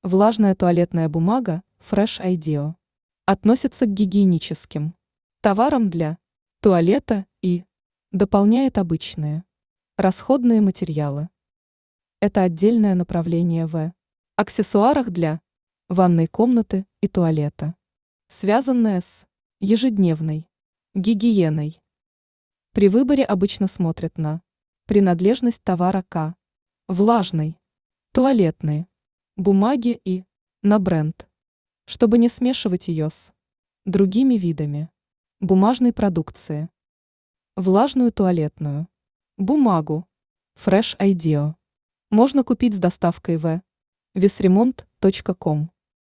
Влажная туалетная бумага Fresh Idea относится к гигиеническим товарам для туалета и дополняет обычные расходные материалы. Это отдельное направление в аксессуарах для ванной комнаты и туалета, связанное с ежедневной гигиеной. При выборе обычно смотрят на принадлежность товара к влажной, туалетной бумаге и на бренд, чтобы не смешивать ее с другими видами бумажной продукции. Влажную туалетную бумагу Fresh Idea можно купить с доставкой в visremont.com.